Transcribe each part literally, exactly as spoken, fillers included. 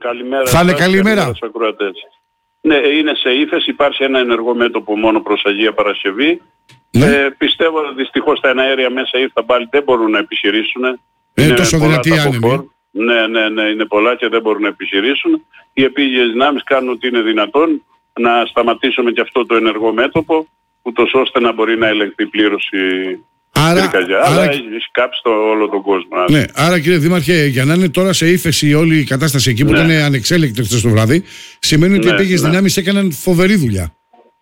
Καλημέρα. Θα είναι καλημέρα. Ναι, είναι σε ύφεση, υπάρχει ένα ενεργό μέτωπο μόνο προς Αγία Παρασκευή. Ναι. Ε, πιστεύω δυστυχώς τα εναέρια μέσα ήρθα πάλι δεν μπορούν να επιχειρήσουν. Είναι, είναι τόσο δυνατή άνεμη. Ναι, ναι, ναι, είναι πολλά και δεν μπορούν να επιχειρήσουν. Οι επίγειες δυνάμεις κάνουν ότι είναι δυνατόν να σταματήσουμε και αυτό το ενεργό μέτωπο, ούτως ώστε να μπορεί να ελεγχθεί πλήρως η πυρκαγιά. Άρα, αλλά άρα... έχει κάψει το όλο τον κόσμο. Ναι, άρα κύριε Δήμαρχε, για να είναι τώρα σε ύφεση όλη η κατάσταση εκεί που ναι. ήταν ανεξέλεκτη χθες το βράδυ, σημαίνει ότι ναι, οι επίγειες ναι. δυνάμεις έκαναν φοβερή δουλειά.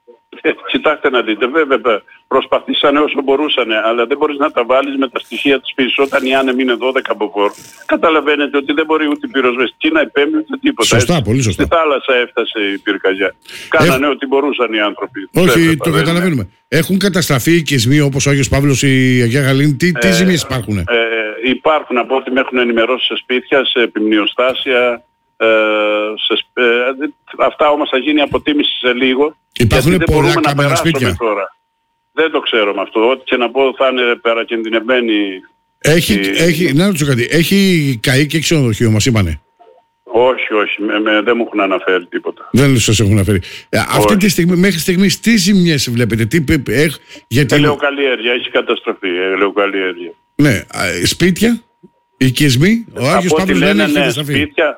Ε, κοιτάξτε να δείτε, βέβαια προσπαθήσανε όσο μπορούσαν, αλλά δεν μπορείς να τα βάλεις με τα στοιχεία της φύσης. Όταν η άνεμη είναι δώδεκα μποφόρ, καταλαβαίνετε ότι δεν μπορεί ούτε η πυροσβεστική να επέμβει ούτε τίποτα. Σωστά, έτσι. Πολύ σωστά. Στη θάλασσα έφτασε η πυρκαγιά. Κάνανε ό,τι μπορούσαν οι άνθρωποι. Όχι, έπρεπε, το καταλαβαίνουμε. Έχουν καταστραφεί οικισμοί όπως ο Άγιος Παύλος, η Αγία Γαλήνη, τι, τι ε, ζημίες υπάρχουν? Ε, ε, υπάρχουν από ό,τι με έχουν ενημερώσει σε σπίτια, σε επιμνιοστάσια. Ε, σε, ε, αυτά όμως θα γίνει αποτίμηση σε λίγο. Υπάρχουν πολλά καμένα σπίτια. Τώρα. Δεν το ξέρω με αυτό. Ό,τι και να πω θα είναι παρακινδυνευμένη. Έχει, η... έχει, να ρωτήσω κάτι. Έχει καεί και ξενοδοχείο μας είπανε? Όχι, όχι. Με, με, δεν μου έχουν αναφέρει τίποτα. Δεν σας έχουν αναφέρει. Ε, αυτή τη στιγμή, μέχρι στιγμής τι ζημιές βλέπετε? Τι, ε, γιατί... Ελαιοκαλλιέργεια. Έχει καταστροφή. Ελαιοκαλλιέργεια. Ναι. Σπίτια, οικισμοί. Ο Άγιος Παύλος δεν έχει καταστραφεί. Σπίτια,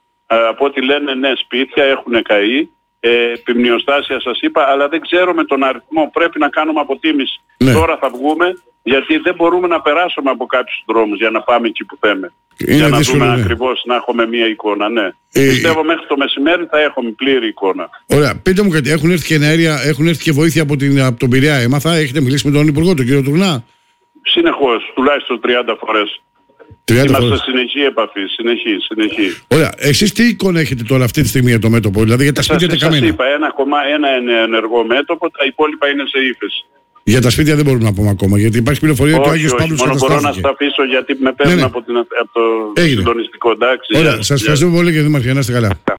από ό,τι λένε ναι, σπίτια έχουν καεί. Ε, επιμνιοστάσια σας είπα, αλλά δεν ξέρω με τον αριθμό. Πρέπει να κάνουμε αποτίμηση. Ναι. Τώρα θα βγούμε, γιατί δεν μπορούμε να περάσουμε από κάποιους δρόμους για να πάμε εκεί που θέμε. Είναι για να δύσκολο, δούμε ναι. ακριβώς, να έχουμε μία εικόνα. Ναι. Ε, Πιστεύω μέχρι το μεσημέρι θα έχουμε πλήρη εικόνα. Ωραία. Πείτε μου κάτι, έχουν έρθει και αέρια, έχουν έρθει και βοήθεια από, την, από τον Πειραιά. Έμαθα, έχετε μιλήσει με τον Υπουργό, τον κύριο Τουρνά? Συνεχώς, τουλάχιστον τριάντα φορές. Είμαστε συνεχή επαφή, συνεχή, συνεχή. Ωραία. Εσείς τι εικόνα έχετε τώρα αυτή τη στιγμή για το μέτωπο, δηλαδή για τα σπίτια τα καμένα? Σας είπα, ένα, κομμά, ένα ενεργό μέτωπο, τα υπόλοιπα είναι σε ύφεση. Για τα σπίτια δεν μπορούμε να πούμε ακόμα, γιατί υπάρχει πληροφορία ότι ο Άγιος Παύλος καταστράφηκε. Μόνο μπορώ να σταθήσω γιατί με παίρνουν ναι, ναι. από, την, από το Έγινε. συντονιστικό, εντάξει. Ωραία, σας ευχαριστούμε πολύ κύριε Δήμαρχε, να είστε καλά.